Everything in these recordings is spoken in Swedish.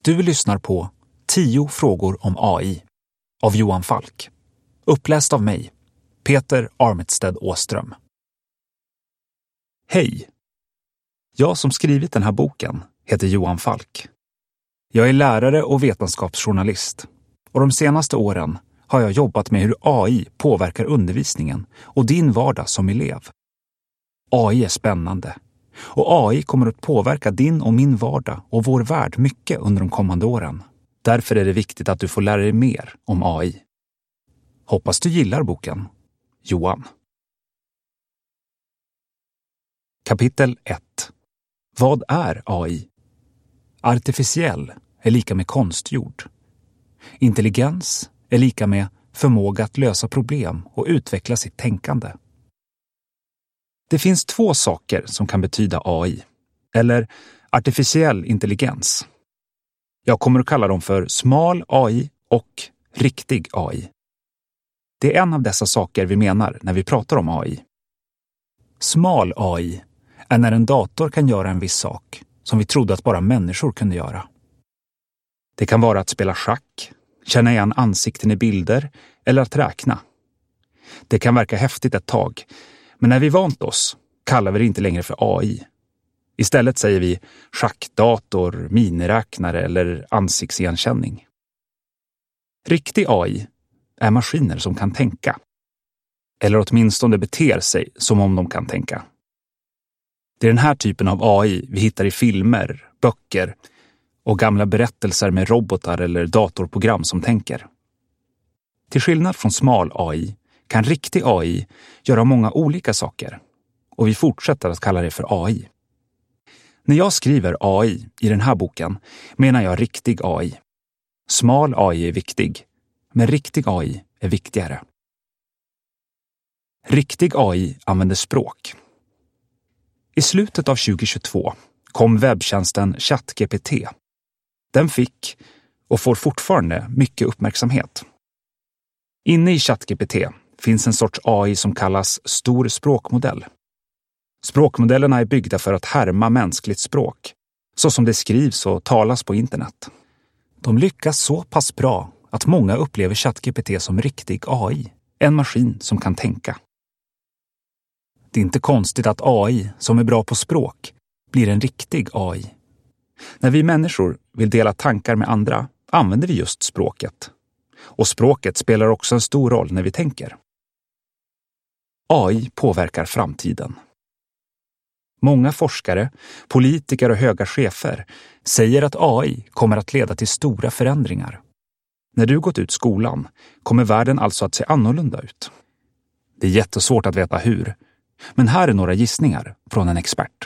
Du lyssnar på 10 frågor om AI av Johan Falk. Uppläst av mig, Peter Armitstedt Åström. Hej! Jag som skrivit den här boken heter Johan Falk. Jag är lärare och vetenskapsjournalist och de senaste åren har jag jobbat med hur AI påverkar undervisningen och din vardag som elev. AI är spännande och AI kommer att påverka din och min vardag och vår värld mycket under de kommande åren. Därför är det viktigt att du får lära dig mer om AI. Hoppas du gillar boken. Johan. Kapitel 1. Vad är AI? Artificiell är lika med konstgjord. Intelligens är lika med förmåga att lösa problem och utveckla sitt tänkande. Det finns 2 saker som kan betyda AI, eller artificiell intelligens. Jag kommer att kalla dem för smal AI och riktig AI. Det är en av dessa saker vi menar när vi pratar om AI. Smal AI är när en dator kan göra en viss sak som vi trodde att bara människor kunde göra. Det kan vara att spela schack, känna igen ansikten i bilder eller att räkna. Det kan verka häftigt ett tag, men när vi vant oss kallar vi det inte längre för AI. Istället säger vi schackdator, miniräknare eller ansiktsigenkänning. Riktig AI är maskiner som kan tänka. Eller åtminstone beter sig som om de kan tänka. Det är den här typen av AI vi hittar i filmer, böcker och gamla berättelser med robotar eller datorprogram som tänker. Till skillnad från smal AI kan riktig AI göra många olika saker och vi fortsätter att kalla det för AI. När jag skriver AI i den här boken menar jag riktig AI. Smal AI är viktig, men riktig AI är viktigare. Riktig AI använder språk. I slutet av 2022 kom webbtjänsten ChatGPT. Den fick och får fortfarande mycket uppmärksamhet. Inne i ChatGPT finns en sorts AI som kallas stor språkmodell. Språkmodellerna är byggda för att härma mänskligt språk, så som det skrivs och talas på internet. De lyckas så pass bra att många upplever ChatGPT som riktig AI, en maskin som kan tänka. Det är inte konstigt att AI, som är bra på språk, blir en riktig AI. När vi människor vill dela tankar med andra använder vi just språket. Och språket spelar också en stor roll när vi tänker. AI påverkar framtiden. Många forskare, politiker och höga chefer säger att AI kommer att leda till stora förändringar. När du gått ut skolan kommer världen alltså att se annorlunda ut. Det är jättesvårt att veta hur, men här är några gissningar från en expert.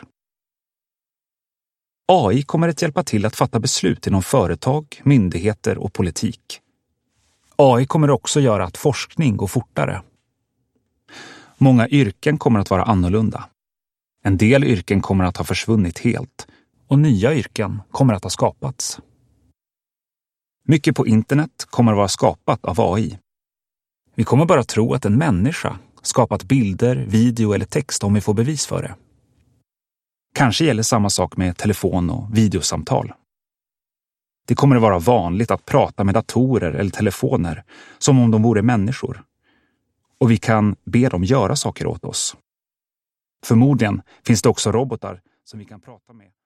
AI kommer att hjälpa till att fatta beslut inom företag, myndigheter och politik. AI kommer också göra att forskning går fortare. Många yrken kommer att vara annorlunda. En del yrken kommer att ha försvunnit helt och nya yrken kommer att ha skapats. Mycket på internet kommer att vara skapat av AI. Vi kommer bara tro att en människa skapat bilder, video eller text om vi får bevis för det. Kanske gäller samma sak med telefon och videosamtal. Det kommer att vara vanligt att prata med datorer eller telefoner som om de vore människor. Och vi kan be dem göra saker åt oss. Förmodligen finns det också robotar som vi kan prata med.